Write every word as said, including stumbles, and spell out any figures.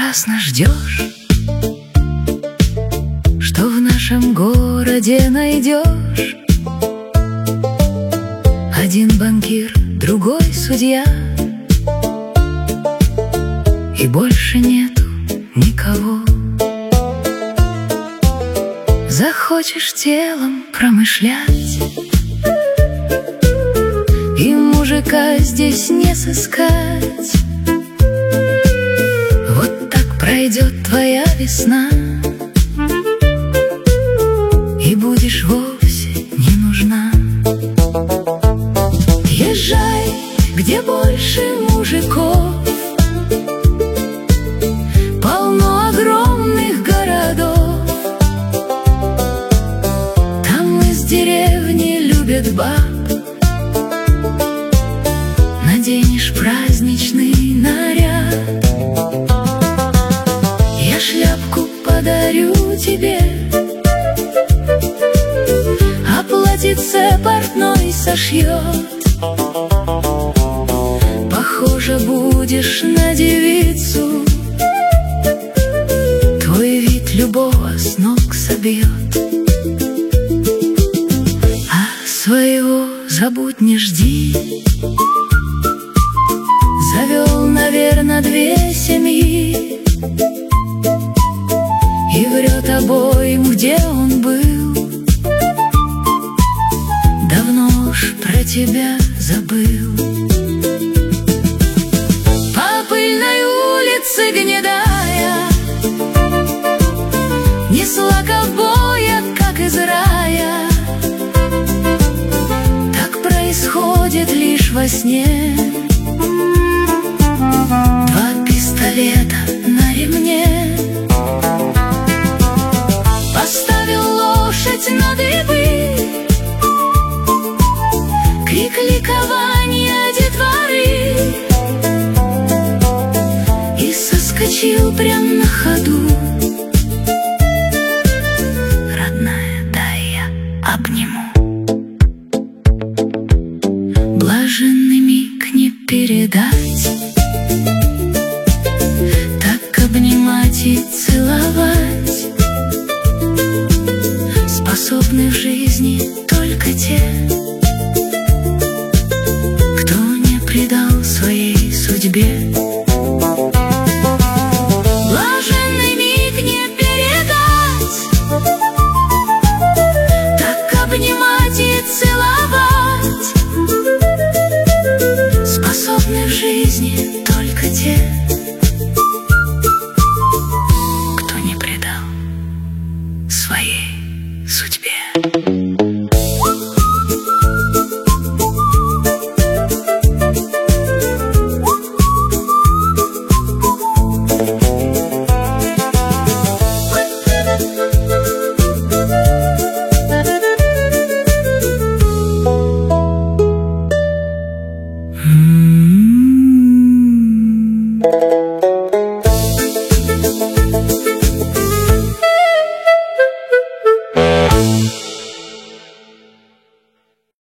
напрасно ждешь, что в нашем городе найдешь. Один банкир, другой судья, и больше нету никого. Захочешь телом промышлять, и мужика здесь не сыскать. Вот так пройдет твоя весна, и будешь вовсе не нужна. Езжай, где больше мужиков, полно огромных городов. Там из деревни любят баб. Наденешь праздничный наряд, я шляпку подарю тебе, а платьице портной сошьет. Похоже будешь на девицу, твой вид любого с ног собьет. А своего забудь, не жди. Завел, наверно, две семьи и врет обоим, где он был. Давно уж про тебя забыл. По пыльной улице гнедая несла ковбоя, как из рая. Так происходит лишь во сне. Два пистолета на ремне, поставил лошадь на дыбы, крик ликования детворы, и соскочил прям на ходу. Родная, дай я обниму. Блаженный миг не передать, так обнимать и целовать способны в жизни только те, кто не предал своей судьбе. Блаженный миг не передать, так обнимать и целовать способны в жизни только те, кто не предал своей судьбе.